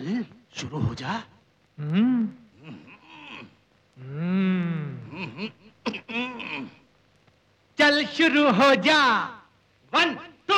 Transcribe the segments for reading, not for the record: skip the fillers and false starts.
चल शुरू हो जा। चल शुरू हो जा। 1 2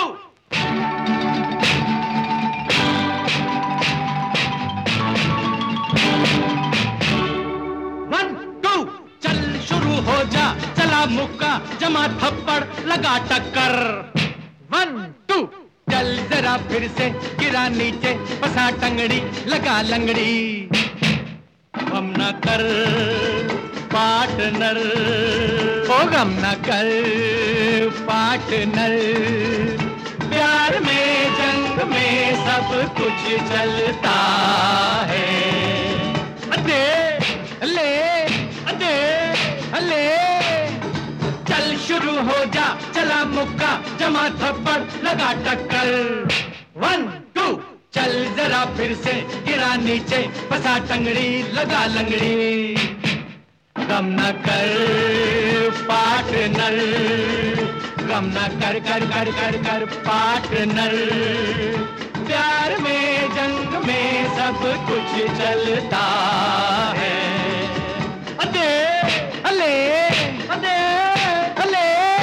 1 2 चल शुरू हो जा, चला मुक्का जमा थप्पड़ लगा टक्कर। 1 2 चल जरा फिर से गिरा नीचे, फंसा टंगड़ी लगा लंगड़ी। हम न कर पार्टनर, ओ गम न कर पार्टनर। प्यार में जंग में सब कुछ चलता है। अदे ले अदे ले। चल शुरू हो जा, चला मुक्का जमा थप्पड़ लगा टक्कर। 1 2 चल जरा फिर से गिरा नीचे, फंसा टंगड़ी लगा लंगड़ी। गम न कर पार्टनर, गम न कर कर कर कर कर पार्टनर। प्यार में जंग में सब कुछ चलता है। अदे अले अदे अले।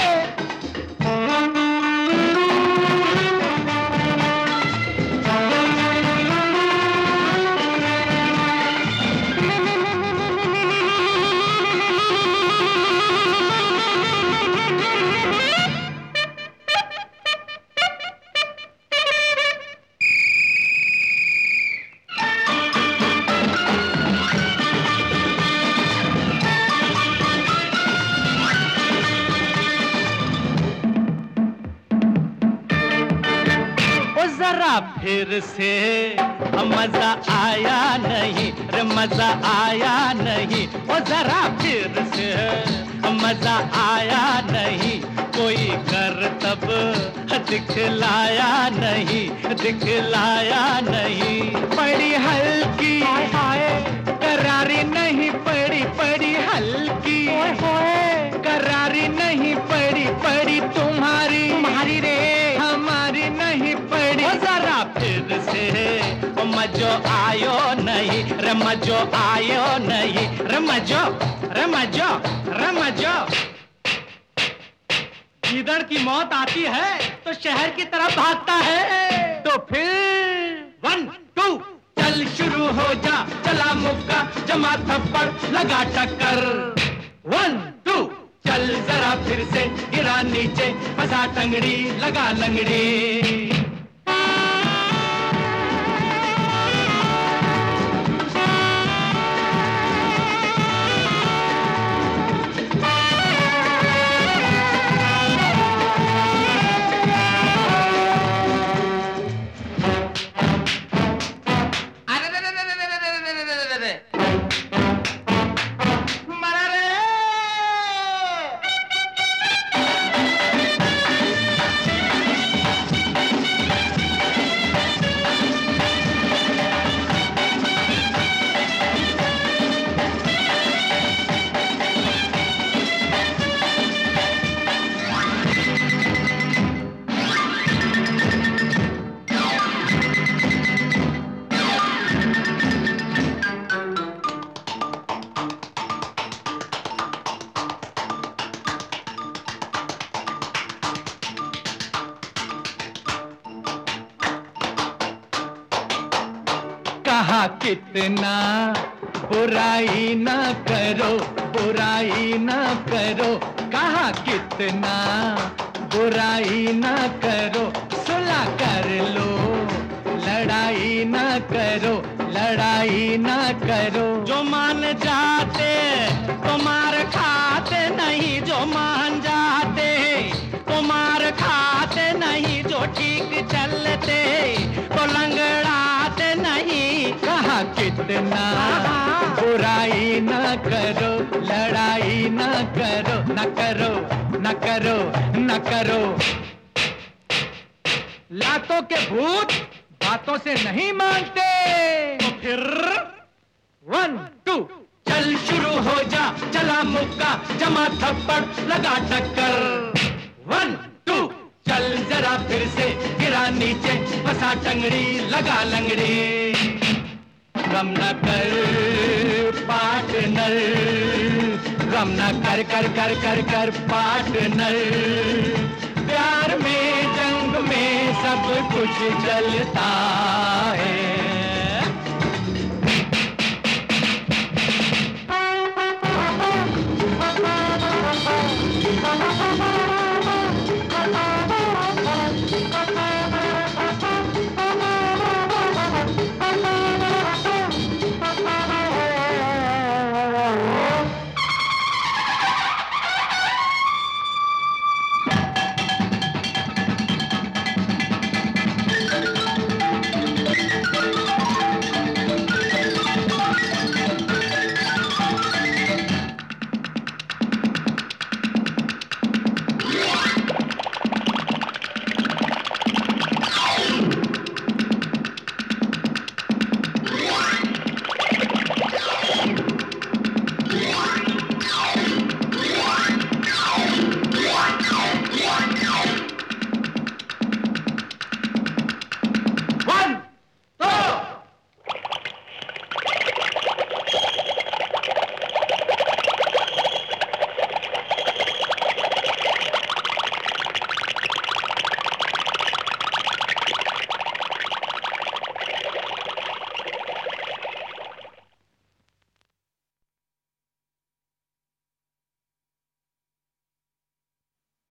जरा फिर से मजा आया नहीं रे, मजा आया नहीं। ओ जरा फिर से मजा आया नहीं। कोई करतब दिखलाया नहीं, दिखलाया नहीं। पड़ी हल्की करारी नहीं, पड़ी पड़ी हल्की करारी नहीं, पड़ी पड़ी तुम्हारी तुम्हारी रे हमारी नहीं पड़ी। जरा फिर से मजो आयो नहीं रे, मजो आयो नहीं। रमजो रमजो रमजो। गीदड़ की मौत आती है तो शहर की तरफ भागता है। तो फिर 1 2 चल शुरू हो जा, चला मुक्का जमा थप्पड़ लगा टक्कर। 1 2 चल जरा फिर से गिरा नीचे, फंसा टंगड़ी लगा लंगड़ी। कहा कितना बुराई ना करो, बुराई ना करो। कहा कितना बुराई ना करो, सुलह कर लो। लड़ाई ना करो, लड़ाई ना करो। जो मान जाते तो मार खाते नहीं, जो मान जाते तो मार खाते नहीं। जो ठीक चलते तो लंगड़ाते नहीं। कहा कितना बुराई ना करो, लड़ाई ना करो। न करो न करो न करो। लातों के भूत बातों से नहीं मानते। तो फिर 1 2 चल शुरू हो जा, चला मुक्का जमा थप्पड़ लगा टक्कर। 1 2 चल जरा फिर से गिरा नीचे, फंसा टंगड़ी लगा लंगड़ी। गम न कर पार्टनर, गम न कर कर कर कर कर पार्टनर। प्यार में जंग में सब कुछ चलता है,